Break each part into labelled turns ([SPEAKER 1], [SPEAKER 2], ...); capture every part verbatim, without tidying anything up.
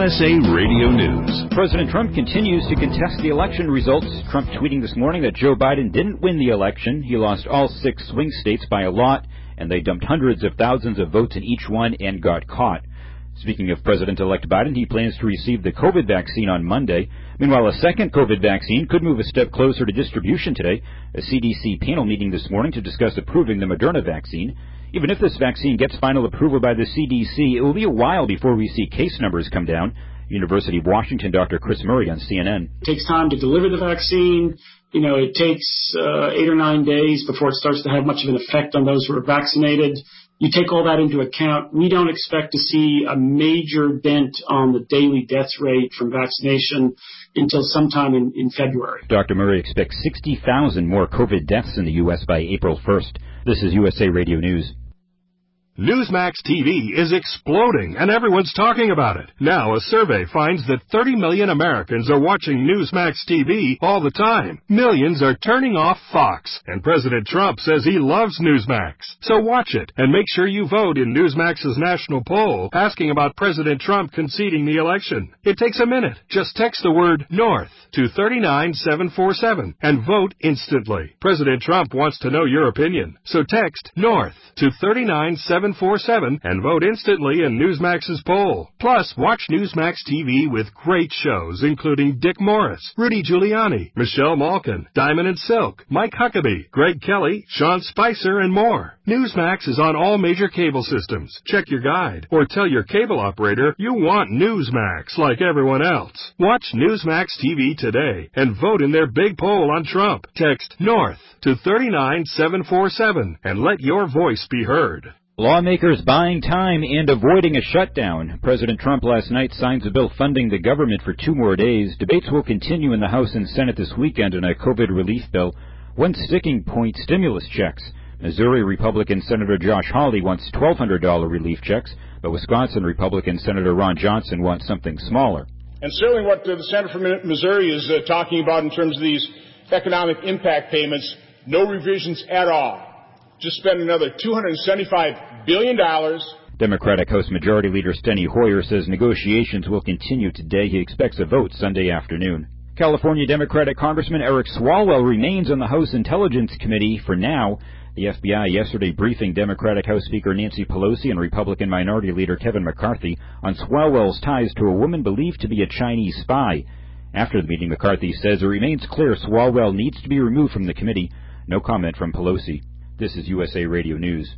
[SPEAKER 1] S A Radio News.
[SPEAKER 2] President Trump continues to contest the election results. Trump tweeting this morning that Joe Biden didn't win the election. He lost all six swing states by a lot, and they dumped hundreds of thousands of votes in each one and got caught. Speaking of President-elect Biden, he plans to receive the COVID vaccine on Monday. Meanwhile, a second COVID vaccine could move a step closer to distribution today. A C D C panel meeting this morning to discuss approving the Moderna vaccine. Even if this vaccine gets final approval by the C D C, it will be a while before we see case numbers come down. University of Washington Doctor Chris Murray on C N N.
[SPEAKER 3] It takes time to deliver the vaccine. You know, it takes uh, eight or nine days before it starts to have much of an effect on those who are vaccinated. You take all that into account, we don't expect to see a major dent on the daily death rate from vaccination until sometime in, in February.
[SPEAKER 2] Doctor Murray expects sixty thousand more COVID deaths in the U S by April first. This is U S A Radio News.
[SPEAKER 4] Newsmax T V is exploding, and everyone's talking about it. Now, a survey finds that thirty million Americans are watching Newsmax T V all the time. Millions are turning off Fox, and President Trump says he loves Newsmax. So watch it, and make sure you vote in Newsmax's national poll asking about President Trump conceding the election. It takes a minute. Just text the word NORTH to three nine seven four seven and vote instantly. President Trump wants to know your opinion, so text NORTH to three nine seven four seven and vote instantly in Newsmax's poll. Plus, watch Newsmax T V with great shows including Dick Morris, Rudy Giuliani, Michelle Malkin, Diamond and Silk, Mike Huckabee, Greg Kelly, Sean Spicer, and more. Newsmax is on all major cable systems. Check your guide or tell your cable operator you want Newsmax like everyone else. Watch Newsmax T V today and vote in their big poll on Trump. Text NORTH to three nine seven four seven and let your voice be heard.
[SPEAKER 2] Lawmakers buying time and avoiding a shutdown. President Trump last night signs a bill funding the government for two more days. Debates will continue in the House and Senate this weekend on a COVID relief bill. One sticking point, stimulus checks. Missouri Republican Senator Josh Hawley wants twelve hundred dollars relief checks, but Wisconsin Republican Senator Ron Johnson wants something smaller.
[SPEAKER 5] And certainly what uh, the Senator from Missouri is uh, talking about in terms of these economic impact payments, no revisions at all. Just spend another two hundred seventy-five billion dollars.
[SPEAKER 2] Democratic House Majority Leader Steny Hoyer says negotiations will continue today. He expects a vote Sunday afternoon. California Democratic Congressman Eric Swalwell remains on the House Intelligence Committee for now. The F B I yesterday briefing Democratic House Speaker Nancy Pelosi and Republican Minority Leader Kevin McCarthy on Swalwell's ties to a woman believed to be a Chinese spy. After the meeting, McCarthy says it remains clear Swalwell needs to be removed from the committee. No comment from Pelosi. This is U S A Radio News.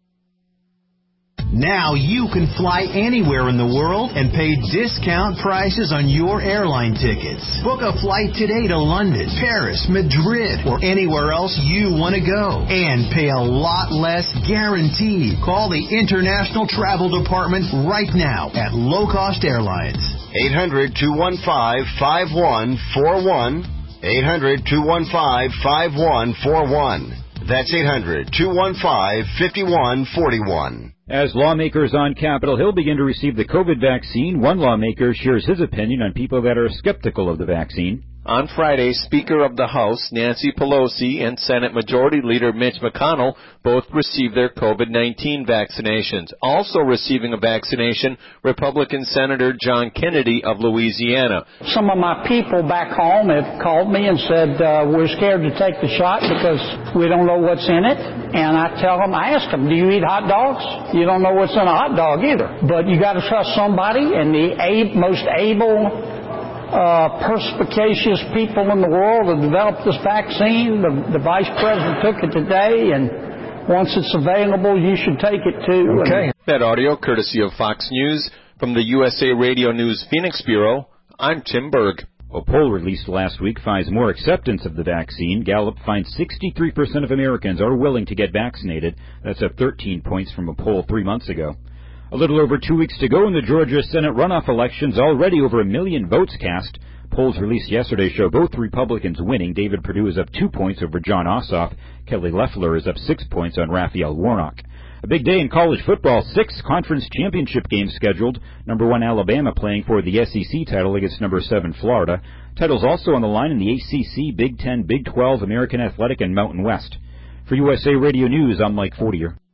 [SPEAKER 6] Now you can fly anywhere in the world and pay discount prices on your airline tickets. Book a flight today to London, Paris, Madrid, or anywhere else you want to go. And pay a lot less guaranteed. Call the International Travel Department right now at Low Cost Airlines.
[SPEAKER 7] eight hundred, two one five, five one four one. eight hundred, two one five, five one four one. That's eight hundred, two one five, five one four one.
[SPEAKER 2] As lawmakers on Capitol Hill begin to receive the COVID vaccine, one lawmaker shares his opinion on people that are skeptical of the vaccine.
[SPEAKER 8] On Friday, Speaker of the House Nancy Pelosi and Senate Majority Leader Mitch McConnell both received their COVID nineteen vaccinations. Also receiving a vaccination, Republican Senator John Kennedy of Louisiana.
[SPEAKER 9] Some of my people back home have called me and said, uh, we're scared to take the shot because we don't know what's in it. And I tell them, I ask them, do you eat hot dogs? You don't know what's in a hot dog either. But you got to trust somebody, and the a- most able Uh, perspicacious people in the world have developed this vaccine. The, the vice president took it today, and once it's available, you should take it too.
[SPEAKER 8] Okay. That audio courtesy of Fox News. From the U S A Radio News Phoenix Bureau, I'm Tim Berg.
[SPEAKER 2] A poll released last week finds more acceptance of the vaccine. Gallup finds sixty-three percent of Americans are willing to get vaccinated. That's up thirteen points from a poll three months ago. A little over two weeks to go in the Georgia Senate runoff elections, already over a million votes cast. Polls released yesterday show both Republicans winning. David Perdue is up two points over John Ossoff. Kelly Loeffler is up six points on Raphael Warnock. A big day in college football. Six conference championship games scheduled. Number one Alabama playing for the S E C title against number seven Florida. Titles also on the line in the A C C, Big Ten, Big twelve, American Athletic, and Mountain West. For U S A Radio News, I'm Mike Fortier.